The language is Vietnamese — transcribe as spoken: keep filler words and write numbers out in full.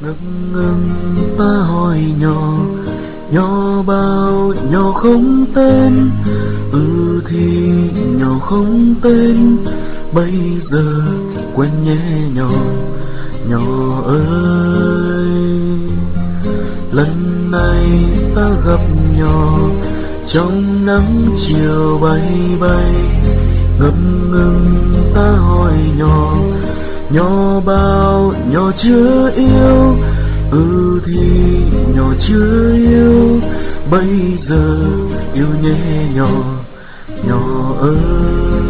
ngập ngừng ta hỏi nhỏ, nhỏ bao nhỏ không tên. Ừ thì nhỏ không tên, bây giờ quen nhé nhỏ, nhỏ ơi. Lần này ta gặp nhỏ trong nắng chiều bay bay, ngập ngừng ta hỏi nhỏ, nhỏ bao nhỏ chưa yêu. Ừ thì nhỏ chưa yêu, bây giờ yêu nhé nhỏ, nhỏ ơi.